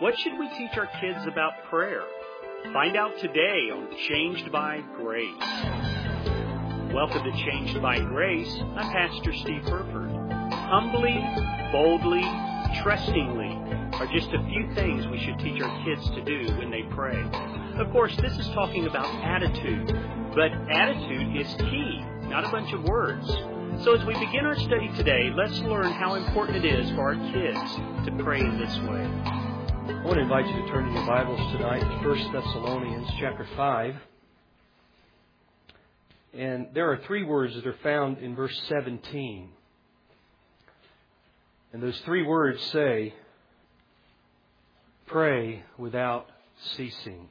What should we teach our kids about prayer? Find out today on Changed by Grace. Welcome to Changed by Grace. I'm Pastor Steve Herford. Humbly, boldly, trustingly are just a few things we should teach our kids to do when they pray. Of course, this is talking about attitude, but attitude is key, not a bunch of words. So as we begin our study today, let's learn how important it is for our kids to pray this way. I want to invite you to turn in your Bibles tonight to 1 Thessalonians chapter 5. And there are three words that are found in verse 17. And those three words say, pray without ceasing.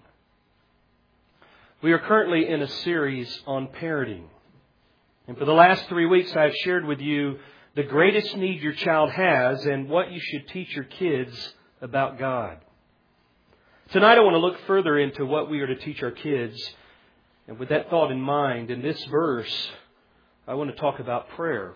We are currently in a series on parenting. And for the last 3 weeks, I've shared with you the greatest need your child has and what you should teach your kids about God. Tonight, I want to look further into what we are to teach our kids. And with that thought in mind, in this verse, I want to talk about prayer.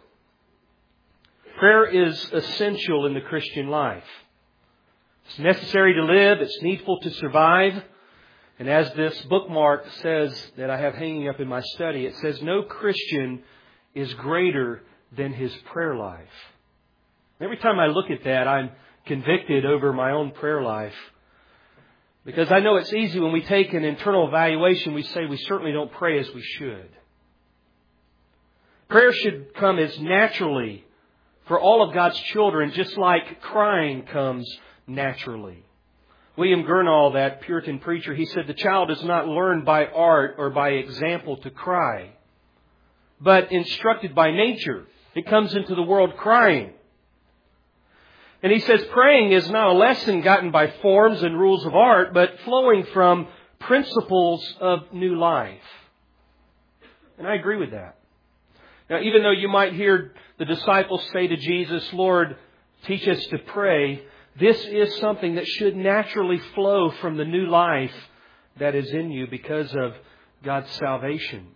Prayer is essential in the Christian life. It's necessary to live. It's needful to survive. And as this bookmark says that I have hanging up in my study, it says, no Christian is greater than his prayer life. Every time I look at that, I'm convicted over my own prayer life. Because I know it's easy when we take an internal evaluation, we say we certainly don't pray as we should. Prayer should come as naturally for all of God's children, just like crying comes naturally. William Gurnall, that Puritan preacher, he said the child does not learn by art or by example to cry, but instructed by nature. It comes into the world crying. And he says praying is not a lesson gotten by forms and rules of art, but flowing from principles of new life. And I agree with that. Now, even though you might hear the disciples say to Jesus, Lord, teach us to pray, this is something that should naturally flow from the new life that is in you because of God's salvation.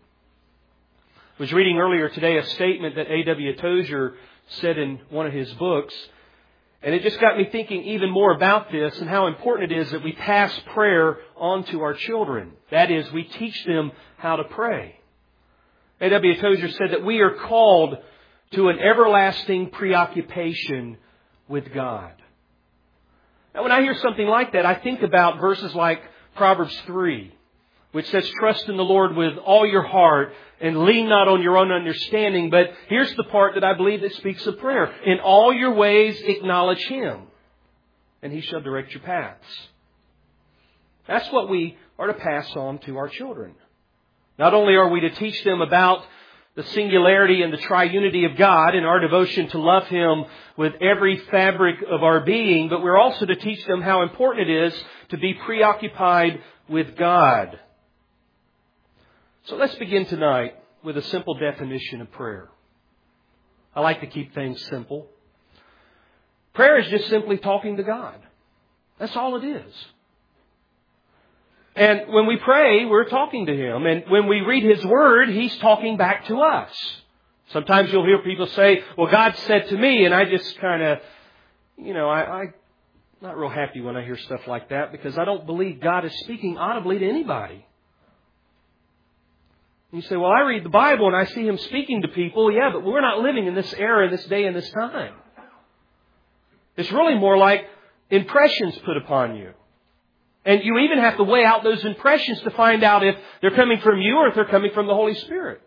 I was reading earlier today a statement that A.W. Tozer said in one of his books, and it just got me thinking even more about this and how important it is that we pass prayer on to our children. That is, we teach them how to pray. A.W. Tozer said that we are called to an everlasting preoccupation with God. Now, when I hear something like that, I think about verses like Proverbs 3, which says, trust in the Lord with all your heart and lean not on your own understanding. But here's the part that I believe that speaks of prayer. In all your ways, acknowledge Him, and He shall direct your paths. That's what we are to pass on to our children. Not only are we to teach them about the singularity and the triunity of God in our devotion to love Him with every fabric of our being, but we're also to teach them how important it is to be preoccupied with God. So let's begin tonight with a simple definition of prayer. I like to keep things simple. Prayer is just simply talking to God. That's all it is. And when we pray, we're talking to Him. And when we read His Word, He's talking back to us. Sometimes you'll hear people say, well, God said to me, and I just kind of, I'm not real happy when I hear stuff like that because I don't believe God is speaking audibly to anybody. You say, well, I read the Bible and I see Him speaking to people. Yeah, but we're not living in this era, in this day, and this time. It's really more like impressions put upon you. And you even have to weigh out those impressions to find out if they're coming from you or if they're coming from the Holy Spirit.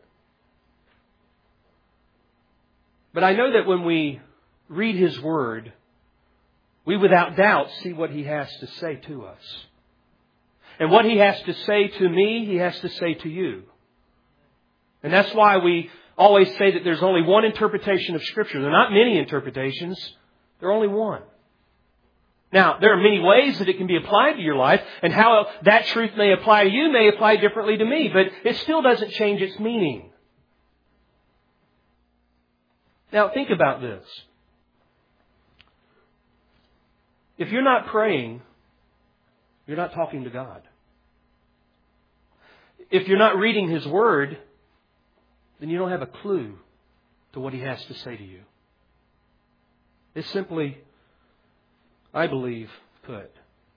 But I know that when we read His Word, we without doubt see what He has to say to us. And what He has to say to me, He has to say to you. And that's why we always say that there's only one interpretation of Scripture. There are not many interpretations. There are only one. Now, there are many ways that it can be applied to your life, and how that truth may apply to you may apply differently to me, but it still doesn't change its meaning. Now, think about this. If you're not praying, you're not talking to God. If you're not reading His Word, then you don't have a clue to what He has to say to you. It's simply, I believe, put,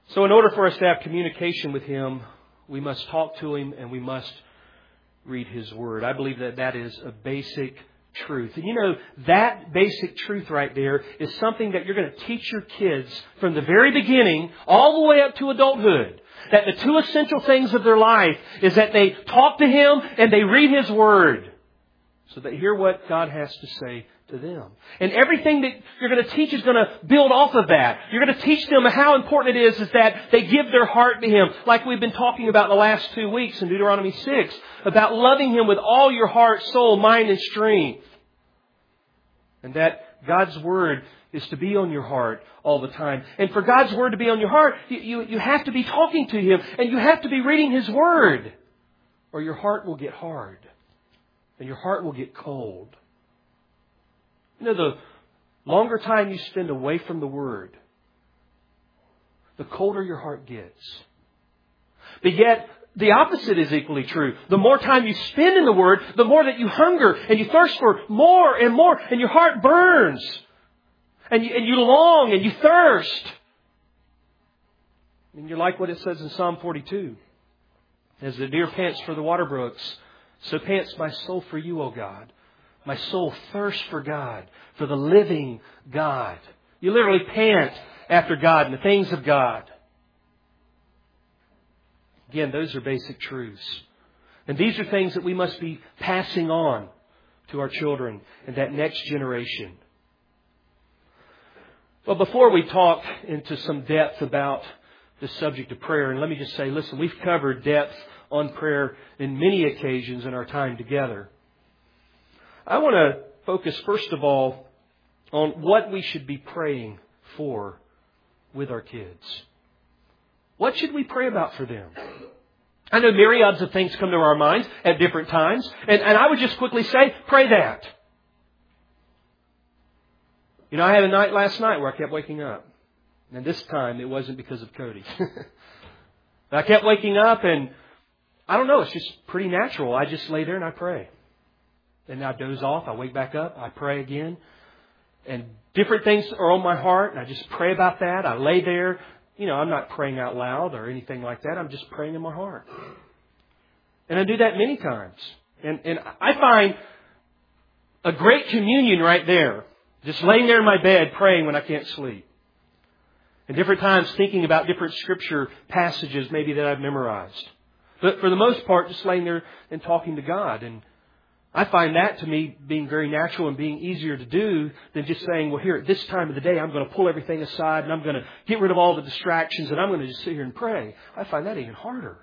So in order for us to have communication with Him, we must talk to Him and we must read His Word. I believe that that is a basic truth. And you know, that basic truth right there is something that you're going to teach your kids from the very beginning all the way up to adulthood. That the two essential things of their life is that they talk to Him and they read His Word. So they hear what God has to say to them. And everything that you're going to teach is going to build off of that. You're going to teach them how important it is that they give their heart to Him. Like we've been talking about in the last 2 weeks in Deuteronomy 6. About loving Him with all your heart, soul, mind, and strength. And that God's Word is to be on your heart all the time. And for God's Word to be on your heart, you have to be talking to Him. And you have to be reading His Word. Or your heart will get hard. And your heart will get cold. You know, the longer time you spend away from the Word, the colder your heart gets. But yet, the opposite is equally true. The more time you spend in the Word, the more that you hunger and you thirst for more and more. And your heart burns. And you long and you thirst. And you're like what it says in Psalm 42. As the deer pants for the water brooks, so pants my soul for you, O God. My soul thirsts for God, for the living God. You literally pant after God and the things of God. Again, those are basic truths. And these are things that we must be passing on to our children and that next generation. Well, before we talk into some depth about the subject of prayer, and let me just say, listen, we've covered depth on prayer in many occasions in our time together. I want to focus first of all on what we should be praying for with our kids. What should we pray about for them? I know myriads of things come to our minds at different times. And I would just quickly say, pray that. You know, I had a night last night where I kept waking up. And this time it wasn't because of Cody. I kept waking up and I don't know, it's just pretty natural. I just lay there and I pray. And I doze off, I wake back up, I pray again. And different things are on my heart and I just pray about that. I lay there. You know, I'm not praying out loud or anything like that. I'm just praying in my heart. And I do that many times. And I find a great communion right there. Just laying there in my bed praying when I can't sleep. And different times thinking about different scripture passages maybe that I've memorized. But for the most part, just laying there and talking to God. And I find that to me being very natural and being easier to do than just saying, well, here at this time of the day, I'm going to pull everything aside and I'm going to get rid of all the distractions and I'm going to just sit here and pray. I find that even harder.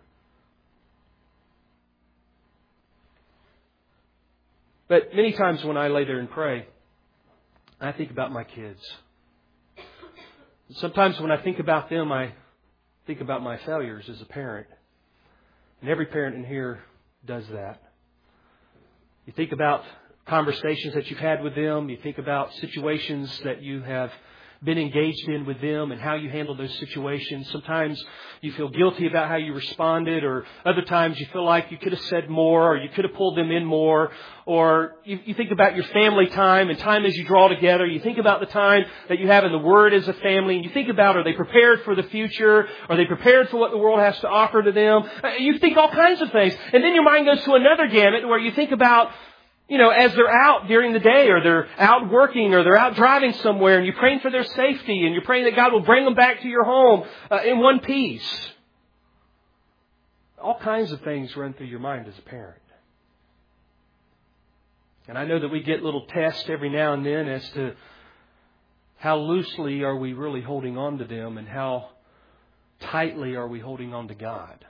But many times when I lay there and pray, I think about my kids. Sometimes when I think about them, I think about my failures as a parent. And every parent in here does that. You think about conversations that you've had with them. You think about situations that you have been engaged in with them and how you handle those situations. Sometimes you feel guilty about how you responded, or other times you feel like you could have said more, or you could have pulled them in more. Or you think about your family time and time as you draw together. You think about the time that you have in the Word as a family. And you think about, are they prepared for the future? Are they prepared for what the world has to offer to them? You think all kinds of things. And then your mind goes to another gamut where you think about, you know, as they're out during the day, or they're out working, or they're out driving somewhere, and you're praying for their safety, and you're praying that God will bring them back to your home in one piece. All kinds of things run through your mind as a parent. And I know that we get little tests every now and then as to how loosely are we really holding on to them, and how tightly are we holding on to God.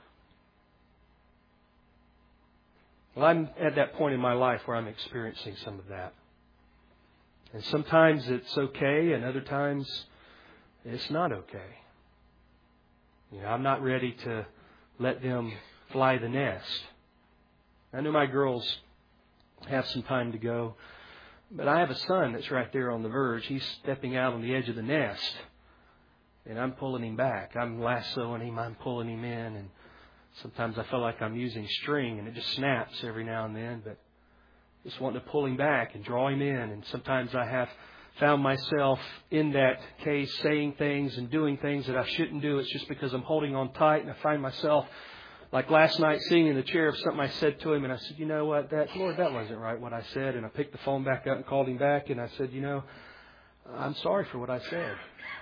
Well, I'm at that point in my life where I'm experiencing some of that. And sometimes it's okay, and other times it's not okay. You know, I'm not ready to let them fly the nest. I know my girls have some time to go, but I have a son that's right there on the verge. He's stepping out on the edge of the nest, and I'm pulling him back. I'm lassoing him, I'm pulling him in, and sometimes I feel like I'm using string and it just snaps every now and then, but just wanting to pull him back and draw him in. And sometimes I have found myself in that case saying things and doing things that I shouldn't do. It's just because I'm holding on tight, and I find myself, like last night, sitting in the chair of something I said to him, and I said, you know what, Lord, that wasn't right what I said. And I picked the phone back up and called him back, and I said, you know, I'm sorry for what I said.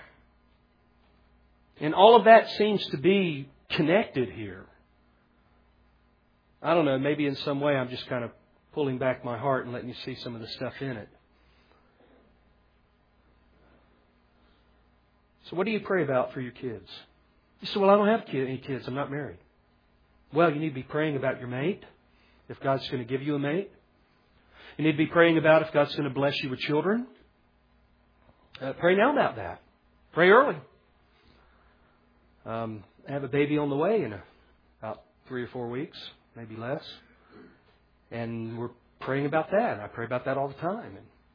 And all of that seems to be connected here. I don't know, maybe in some way I'm just kind of pulling back my heart and letting you see some of the stuff in it. So what do you pray about for your kids? You say, well, I don't have any kids. I'm not married. Well, you need to be praying about your mate, if God's going to give you a mate. You need to be praying about if God's going to bless you with children. Pray now about that. Pray early. I have a baby on the way in about 3 or 4 weeks, maybe less. And we're praying about that. I pray about that all the time.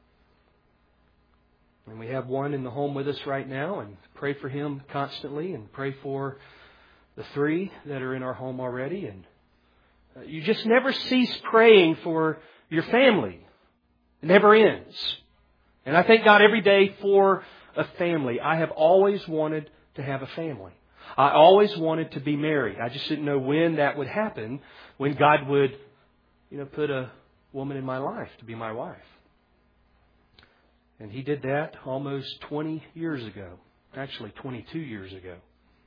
And we have one in the home with us right now, and pray for him constantly, and pray for the 3 that are in our home already. And you just never cease praying for your family. It never ends. And I thank God every day for a family. I have always wanted to have a family. I always wanted to be married. I just didn't know when that would happen, when God would, put a woman in my life to be my wife. And He did that almost 20 years ago. Actually, 22 years ago.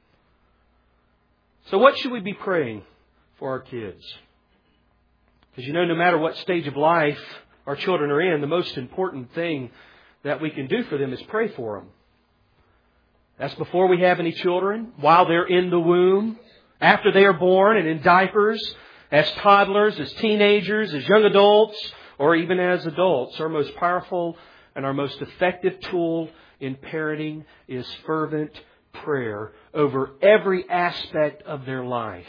So what should we be praying for our kids? Because no matter what stage of life our children are in, the most important thing that we can do for them is pray for them. That's before we have any children, while they're in the womb, after they are born and in diapers, as toddlers, as teenagers, as young adults, or even as adults. Our most powerful and our most effective tool in parenting is fervent prayer over every aspect of their life.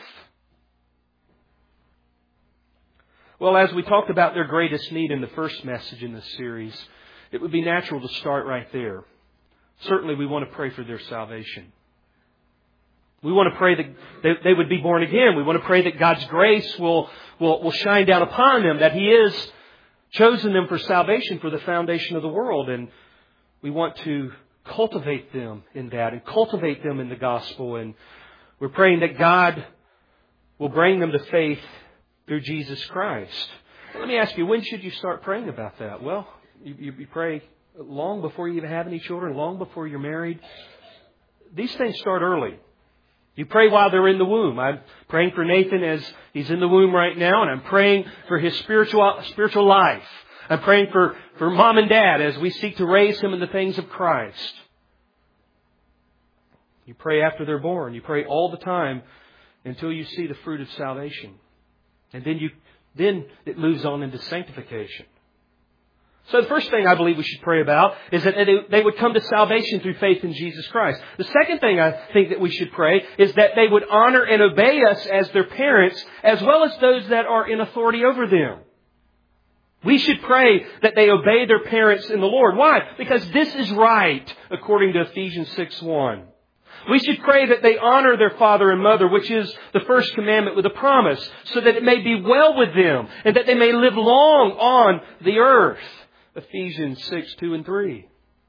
Well, as we talked about their greatest need in the first message in this series, it would be natural to start right there. Certainly we want to pray for their salvation. We want to pray that they would be born again. We want to pray that God's grace will shine down upon them, that He has chosen them for salvation for the foundation of the world. And we want to cultivate them in that and cultivate them in the gospel. And we're praying that God will bring them to faith through Jesus Christ. Let me ask you, when should you start praying about that? Well, you pray long before you even have any children, long before you're married. These things start early. You pray while they're in the womb. I'm praying for Nathan as he's in the womb right now, and I'm praying for his spiritual life. I'm praying for mom and dad as we seek to raise him in the things of Christ. You pray after they're born. You pray all the time until you see the fruit of salvation. And then it moves on into sanctification. So the first thing I believe we should pray about is that they would come to salvation through faith in Jesus Christ. The second thing I think that we should pray is that they would honor and obey us as their parents, as well as those that are in authority over them. We should pray that they obey their parents in the Lord. Why? Because this is right, according to Ephesians 6:1. We should pray that they honor their father and mother, which is the first commandment with a promise, so that it may be well with them and that they may live long on the earth. Ephesians 6:2 and 3.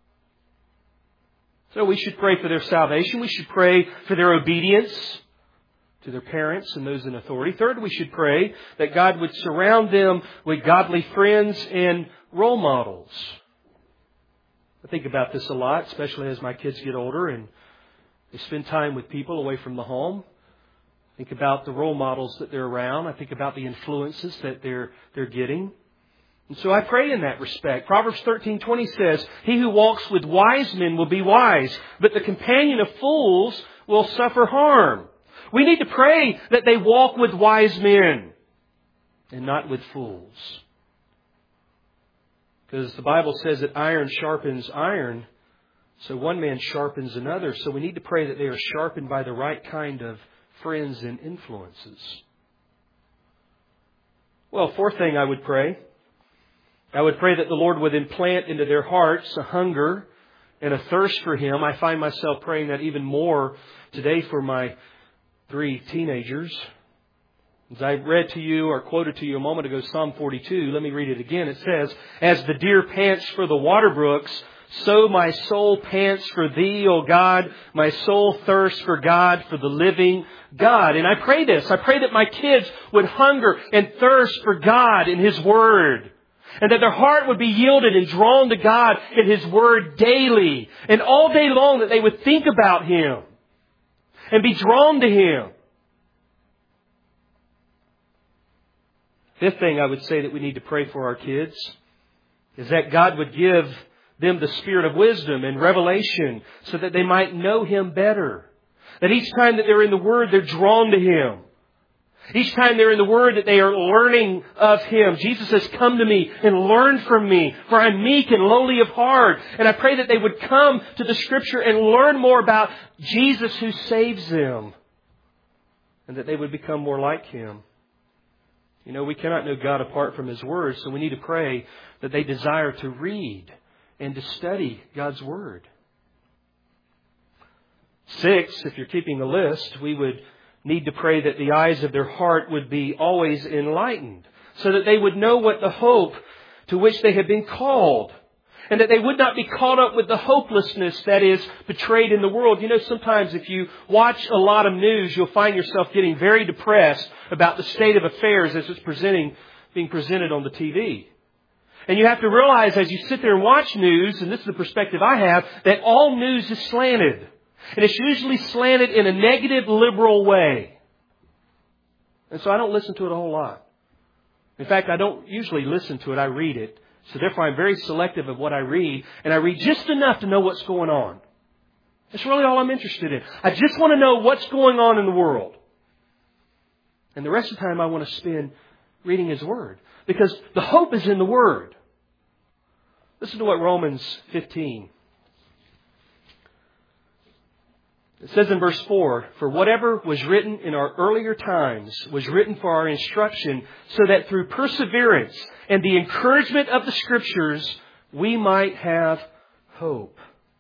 So we should pray for their salvation. We should pray for their obedience to their parents and those in authority. Third, we should pray that God would surround them with godly friends and role models. I think about this a lot, especially as my kids get older and they spend time with people away from the home. Think about the role models that they're around. I think about the influences that they're getting. And so I pray in that respect. Proverbs 13:20 says, "He who walks with wise men will be wise, but the companion of fools will suffer harm." We need to pray that they walk with wise men and not with fools. Because the Bible says that iron sharpens iron, so one man sharpens another. So we need to pray that they are sharpened by the right kind of friends and influences. Well, fourth thing I would pray that the Lord would implant into their hearts a hunger and a thirst for Him. I find myself praying that even more today for my 3 teenagers. As I read to you or quoted to you a moment ago, Psalm 42, let me read it again. It says, "As the deer pants for the water brooks, So my soul pants for Thee, O God. My soul thirsts for God, for the living God. And I pray this. I pray that my kids would hunger and thirst for God in His Word. And that their heart would be yielded and drawn to God in His Word daily. And all day long that they would think about Him. And be drawn to Him. Fifth thing I would say that we need to pray for our kids is that God would give them the spirit of wisdom and revelation so that they might know Him better. That each time that they're in the Word, they're drawn to Him. Each time they're in the Word, that they are learning of Him. Jesus says, "Come to me and learn from me, for I'm meek and lowly of heart." And I pray that they would come to the Scripture and learn more about Jesus who saves them. And that they would become more like Him. You know, we cannot know God apart from His Word, so we need to pray that they desire to read and to study God's Word. 6, if you're keeping a list, we would need to pray that the eyes of their heart would be always enlightened, so that they would know what the hope to which they have been called, and that they would not be caught up with the hopelessness that is betrayed in the world. You know, sometimes if you watch a lot of news, you'll find yourself getting very depressed about the state of affairs as it's being presented on the TV. And you have to realize as you sit there and watch news, and this is the perspective I have, that all news is slanted. And it's usually slanted in a negative, liberal way. And so I don't listen to it a whole lot. In fact, I don't usually listen to it. I read it. So therefore, I'm very selective of what I read. And I read just enough to know what's going on. That's really all I'm interested in. I just want to know what's going on in the world. And the rest of the time I want to spend reading His Word. Because the hope is in the Word. Listen to what Romans 15. It says in verse 4, "For whatever was written in our earlier times was written for our instruction, so that through perseverance and the encouragement of the Scriptures we might have hope."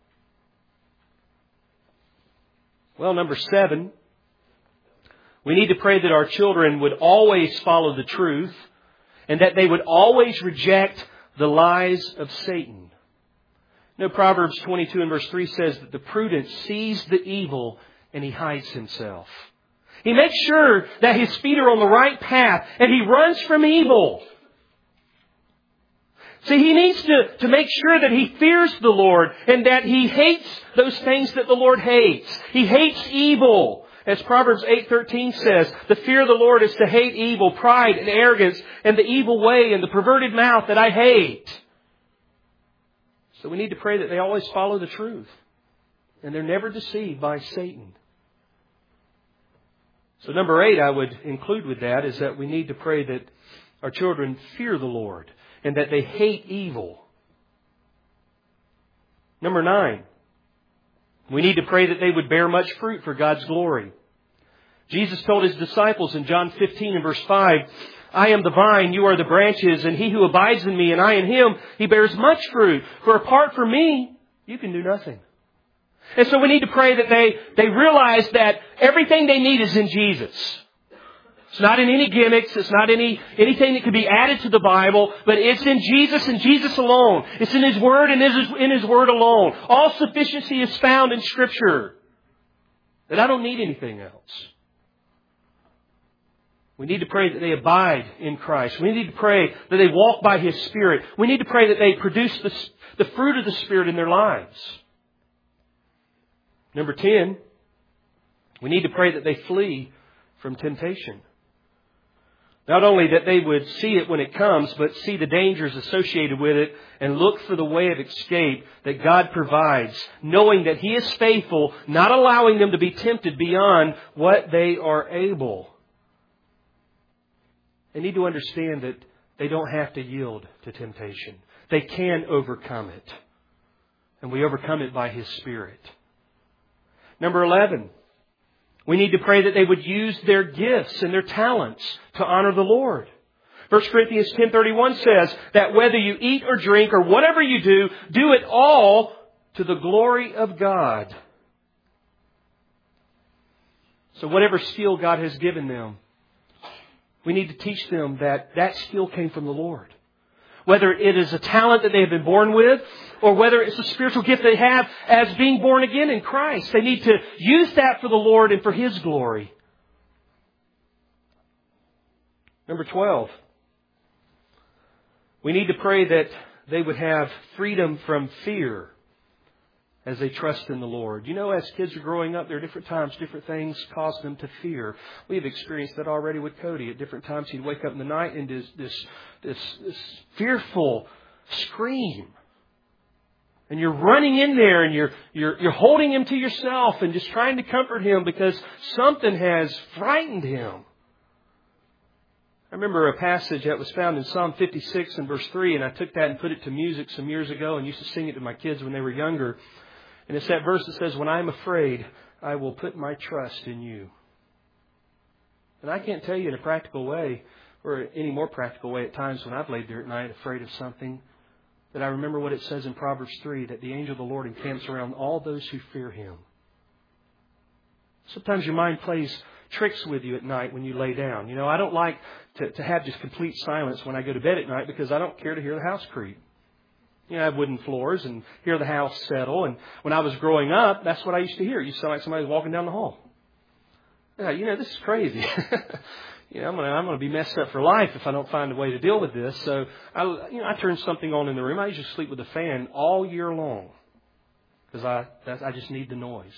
Well, number 7, we need to pray that our children would always follow the truth and that they would always reject the lies of Satan. You know, Proverbs 22 and verse 3 says that the prudent sees the evil and he hides himself. He makes sure that his feet are on the right path and he runs from evil. See, he needs to make sure that he fears the Lord and that he hates those things that the Lord hates. He hates evil. As Proverbs 8:13 says, "The fear of the Lord is to hate evil, pride and arrogance, and the evil way and the perverted mouth that I hate." So we need to pray that they always follow the truth. And they're never deceived by Satan. So number 8 I would include with that is that we need to pray that our children fear the Lord and that they hate evil. Number 9, we need to pray that they would bear much fruit for God's glory. Jesus told His disciples in John 15 and verse 5, "I am the vine, you are the branches, and he who abides in me and I in him, he bears much fruit. For apart from me, you can do nothing." And so we need to pray that they realize that everything they need is in Jesus. It's not in any gimmicks. It's not anything that could be added to the Bible, but it's in Jesus and Jesus alone. It's in His Word and in His Word alone. All sufficiency is found in Scripture. That I don't need anything else. We need to pray that they abide in Christ. We need to pray that they walk by His Spirit. We need to pray that they produce the fruit of the Spirit in their lives. Number 10, we need to pray that they flee from temptation. Not only that they would see it when it comes, but see the dangers associated with it and look for the way of escape that God provides, knowing that He is faithful, not allowing them to be tempted beyond what they are able. They need to understand that they don't have to yield to temptation. They can overcome it. And we overcome it by His Spirit. Number 11, we need to pray that they would use their gifts and their talents to honor the Lord. 1 Corinthians 10:31 says that whether you eat or drink or whatever you do, do it all to the glory of God. So whatever skill God has given them, we need to teach them that skill came from the Lord. whether it is a talent that they have been born with, or whether it's a spiritual gift they have as being born again in Christ. They need to use that for the Lord and for His glory. Number 12. We need to pray that they would have freedom from fear as they trust in the Lord. You know, as kids are growing up, there are different times, different things cause them to fear. We've experienced that already with Cody. At different times, he'd wake up in the night and this fearful scream. And you're running in there and you're holding him to yourself and just trying to comfort him because something has frightened him. I remember a passage that was found in Psalm 56 and verse 3, and I took that and put it to music some years ago and used to sing it to my kids when they were younger. And it's that verse that says, "When I am afraid, I will put my trust in you." And I can't tell you in a practical way, or any more practical way at times when I've laid there at night afraid of something, that I remember what it says in Proverbs 3, that the angel of the Lord encamps around all those who fear Him. Sometimes your mind plays tricks with you at night when you lay down. You know, I don't like to have just complete silence when I go to bed at night because I don't care to hear the house creak. You know, I have wooden floors and hear the house settle. And when I was growing up, that's what I used to hear. You sound like somebody was walking down the hall. Yeah, you know, this is crazy. You know, I'm going to be messed up for life if I don't find a way to deal with this. So, I turn something on in the room. I usually sleep with the fan all year long because I just need the noise.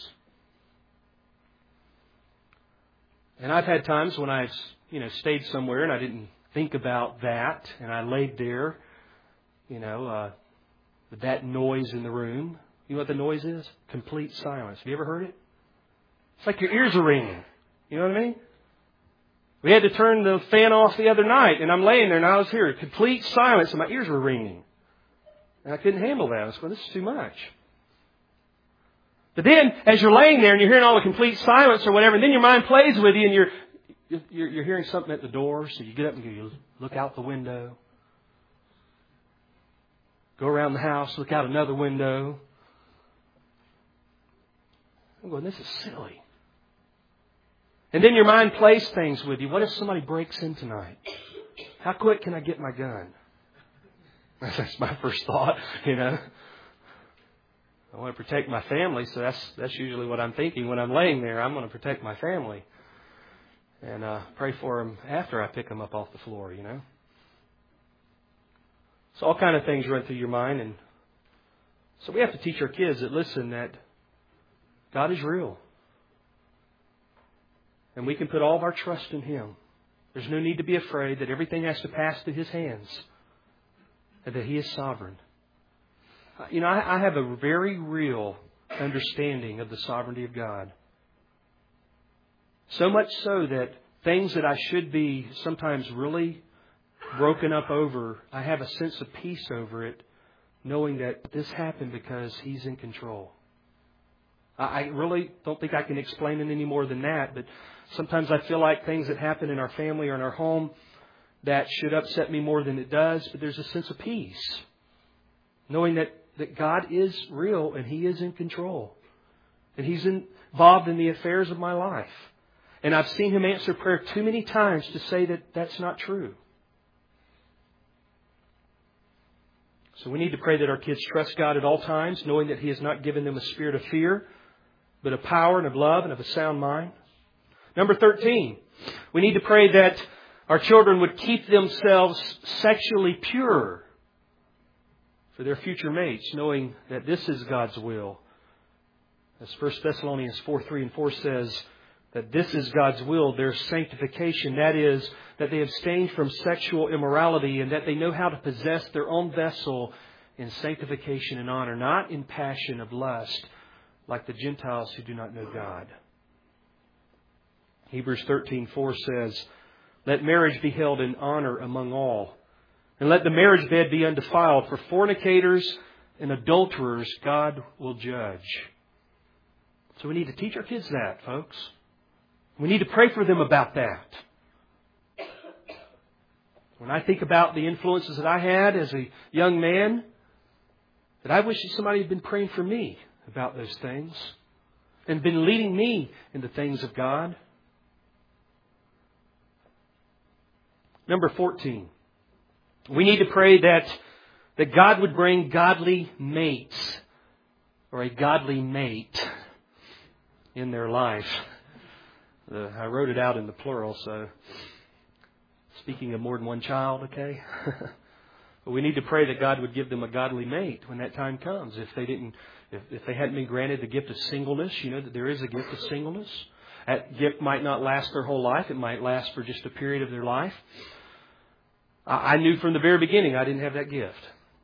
And I've had times when I've, stayed somewhere and I didn't think about that, and I laid there, with that noise in the room. You know what the noise is? Complete silence. Have you ever heard it? It's like your ears are ringing. You know what I mean? We had to turn the fan off the other night, and I'm laying there, and I was here, complete silence, and my ears were ringing. And I couldn't handle that. I was going, this is too much. But then, as you're laying there, and you're hearing all the complete silence or whatever, and then your mind plays with you, and you're hearing something at the door, so you get up and you look out the window. Go around the house, look out another window. I'm going, this is silly. And then your mind plays things with you. What if somebody breaks in tonight? How quick can I get my gun? That's my first thought, I want to protect my family, so that's usually what I'm thinking when I'm laying there. I'm going to protect my family. And pray for them after I pick them up off the floor, So all kind of things run through your mind. And so we have to teach our kids that God is real. And we can put all of our trust in Him. There's no need to be afraid that everything has to pass through His hands. And that He is sovereign. I have a very real understanding of the sovereignty of God. So much so that things that I should be sometimes really broken up over, I have a sense of peace over it, knowing that this happened because He's in control. I really don't think I can explain it any more than that, but sometimes I feel like things that happen in our family or in our home that should upset me more than it does, but there's a sense of peace, knowing that God is real and He is in control. And He's involved in the affairs of my life. And I've seen Him answer prayer too many times to say that that's not true. So we need to pray that our kids trust God at all times, knowing that He has not given them a spirit of fear, but of power and of love and of a sound mind. Number 13, we need to pray that our children would keep themselves sexually pure for their future mates, knowing that this is God's will. As 1 Thessalonians 4:3-4 says, that this is God's will, their sanctification. That is, that they abstain from sexual immorality and that they know how to possess their own vessel in sanctification and honor, not in passion of lust, like the Gentiles who do not know God. Hebrews 13:4 says, let marriage be held in honor among all, and let the marriage bed be undefiled, for fornicators and adulterers God will judge. So we need to teach our kids that, folks. We need to pray for them about that. When I think about the influences that I had as a young man, that I wish that somebody had been praying for me about those things and been leading me in the things of God. Number 14. We need to pray that God would bring godly mates or a godly mate in their life. I wrote it out in the plural, so speaking of more than one child, okay? But we need to pray that God would give them a godly mate when that time comes. If they hadn't been granted the gift of singleness, you know that there is a gift of singleness. That gift might not last their whole life. It might last for just a period of their life. I knew from the very beginning I didn't have that gift.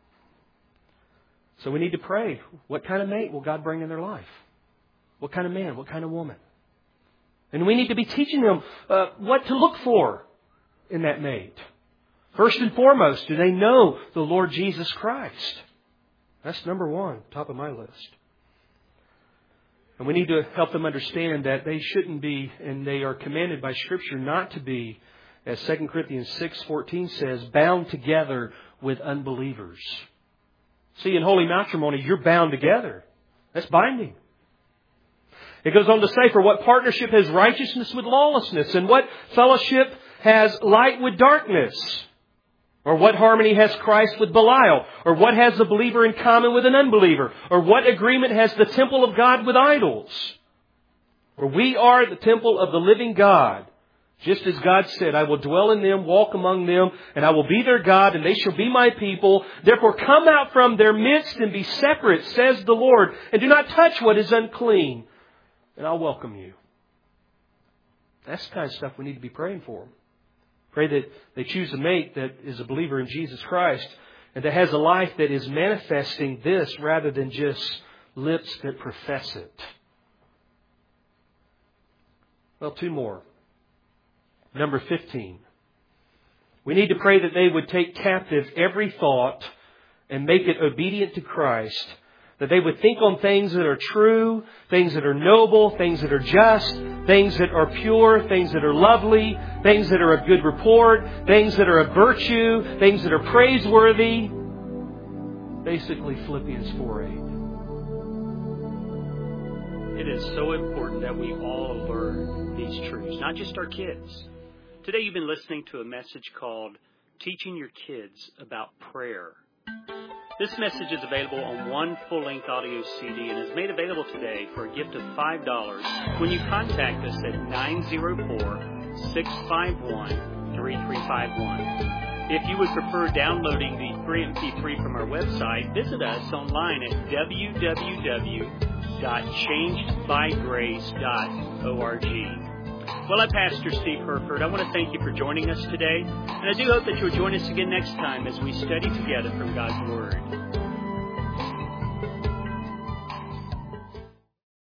So we need to pray. What kind of mate will God bring in their life? What kind of man? What kind of woman? And we need to be teaching them what to look for in that mate. First and foremost, do they know the Lord Jesus Christ? That's number one, top of my list. And we need to help them understand that they shouldn't be, and they are commanded by Scripture not to be, as 2 Corinthians 6:14 says, bound together with unbelievers. See, in holy matrimony, you're bound together. That's binding. It goes on to say, for what partnership has righteousness with lawlessness? And what fellowship has light with darkness? Or what harmony has Christ with Belial? Or what has the believer in common with an unbeliever? Or what agreement has the temple of God with idols? For we are the temple of the living God. Just as God said, I will dwell in them, walk among them, and I will be their God, and they shall be my people. Therefore come out from their midst and be separate, says the Lord, and do not touch what is unclean, and I'll welcome you. That's the kind of stuff we need to be praying for. Pray that they choose a mate that is a believer in Jesus Christ and that has a life that is manifesting this rather than just lips that profess it. Well, two more. Number 15. We need to pray that they would take captive every thought and make it obedient to Christ. That they would think on things that are true, things that are noble, things that are just, things that are pure, things that are lovely, things that are of good report, things that are of virtue, things that are praiseworthy. Basically, Philippians 4:8. It is so important that we all learn these truths, not just our kids. Today you've been listening to a message called Teaching Your Kids About Prayer. This message is available on one full-length audio CD and is made available today for a gift of $5 when you contact us at 904-651-3351. If you would prefer downloading the free MP3 from our website, visit us online at www.changedbygrace.org. Well, I'm Pastor Steve Herford. I want to thank you for joining us today. And I do hope that you'll join us again next time as we study together from God's Word.